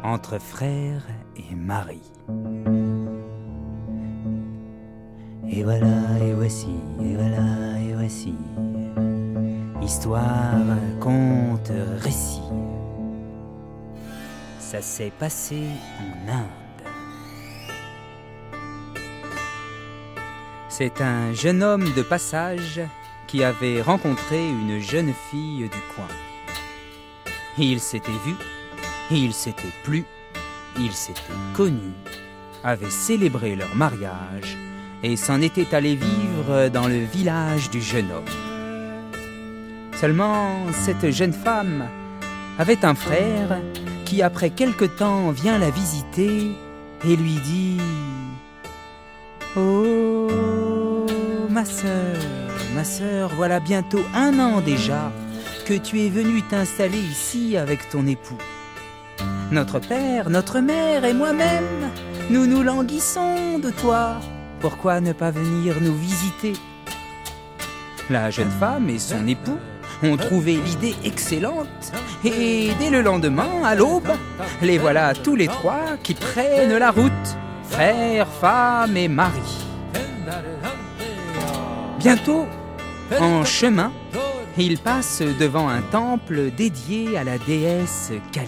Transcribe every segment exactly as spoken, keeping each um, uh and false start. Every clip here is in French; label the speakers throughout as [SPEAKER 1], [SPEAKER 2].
[SPEAKER 1] entre frère et mari. Et voilà, et voici, et voilà, et voici, histoire, conte, récit. Ça s'est passé en Inde. C'est un jeune homme de passage qui avait rencontré une jeune fille du coin. Ils s'étaient vus, ils s'étaient plu, ils s'étaient connus, avaient célébré leur mariage et s'en étaient allés vivre dans le village du jeune homme. Seulement, cette jeune femme avait un frère qui, après quelque temps, vient la visiter et lui dit « Oh, ma sœur, ma sœur, voilà bientôt un an déjà que tu es venue t'installer ici avec ton époux. Notre père, notre mère et moi-même, nous nous languissons de toi. Pourquoi ne pas venir nous visiter ?» La jeune femme et son époux ont trouvé l'idée excellente et dès le lendemain, à l'aube, les voilà tous les trois qui prennent la route, frère, femme et mari. Bientôt, en chemin, ils passent devant un temple dédié à la déesse Kali.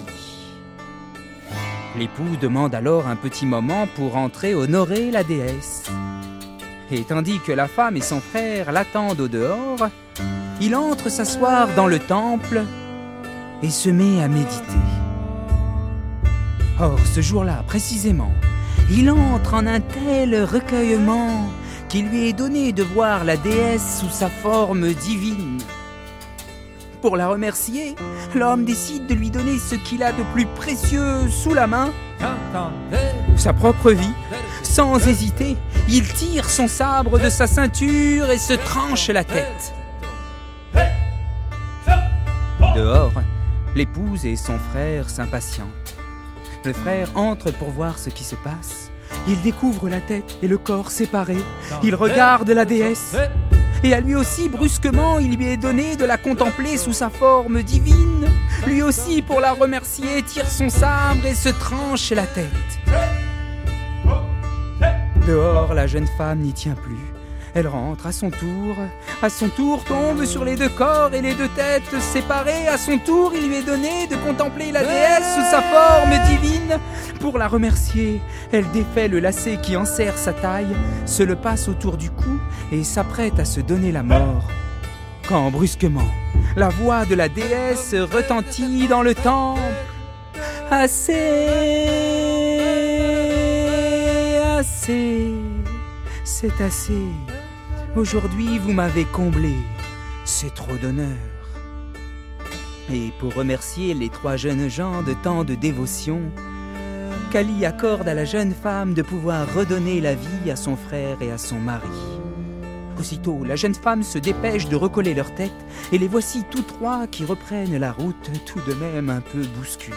[SPEAKER 1] L'époux demande alors un petit moment pour entrer honorer la déesse. Et tandis que la femme et son frère l'attendent au dehors, il entre s'asseoir dans le temple et se met à méditer. Or, ce jour-là, précisément, il entre en un tel recueillement qu'il lui est donné de voir la déesse sous sa forme divine. Pour la remercier, l'homme décide de lui donner ce qu'il a de plus précieux sous la main, sa propre vie. Sans hésiter, il tire son sabre de sa ceinture et se tranche la tête. Dehors, l'épouse et son frère s'impatientent. Le frère entre pour voir ce qui se passe. Il découvre la tête et le corps séparés. Il regarde la déesse. Et à lui aussi, brusquement, il lui est donné de la contempler sous sa forme divine. Lui aussi, pour la remercier, tire son sabre et se tranche la tête. Dehors, la jeune femme n'y tient plus. Elle rentre à son tour. À son tour, tombe sur les deux corps et les deux têtes séparées. À son tour, il lui est donné de contempler la déesse sous sa forme divine. Pour la remercier, elle défait le lacet qui enserre sa taille, se le passe autour du cou et s'apprête à se donner la mort. Quand, brusquement, la voix de la déesse retentit dans le temple. « Assez, assez, c'est assez. Aujourd'hui, vous m'avez comblé. C'est trop d'honneur. » Et pour remercier les trois jeunes gens de tant de dévotion, Kali accorde à la jeune femme de pouvoir redonner la vie à son frère et à son mari. Aussitôt, la jeune femme se dépêche de recoller leurs têtes et les voici tous trois qui reprennent la route, tout de même un peu bousculés.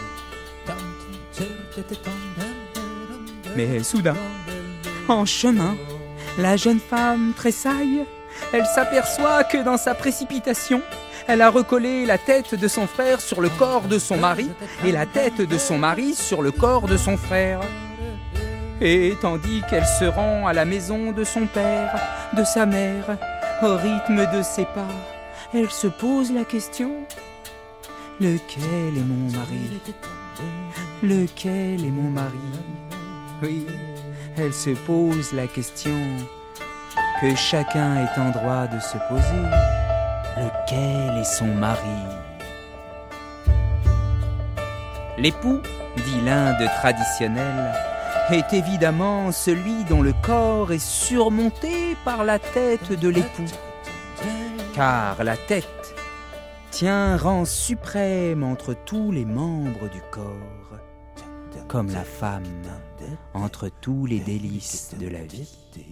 [SPEAKER 1] Mais soudain, en chemin, la jeune femme tressaille. Elle s'aperçoit que dans sa précipitation, elle a recollé la tête de son frère sur le corps de son mari et la tête de son mari sur le corps de son frère. Et tandis qu'elle se rend à la maison de son père, de sa mère, au rythme de ses pas, elle se pose la question: lequel est mon mari? Lequel est mon mari? Oui, elle se pose la question que chacun est en droit de se poser. Lequel est son mari? L'époux, dit l'Inde traditionnelle, est évidemment celui dont le corps est surmonté par la tête de l'époux. Car la tête tient rang suprême entre tous les membres du corps, comme la femme entre tous les délices de la vie.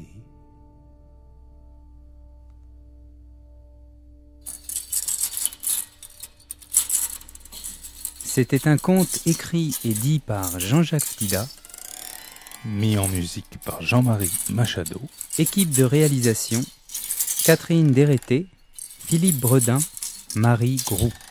[SPEAKER 1] C'était un conte écrit et dit par Jean-Jacques Stida,
[SPEAKER 2] mis en musique par Jean-Marie Machado.
[SPEAKER 1] Équipe de réalisation, Catherine Dérété, Philippe Bredin, Marie Groux.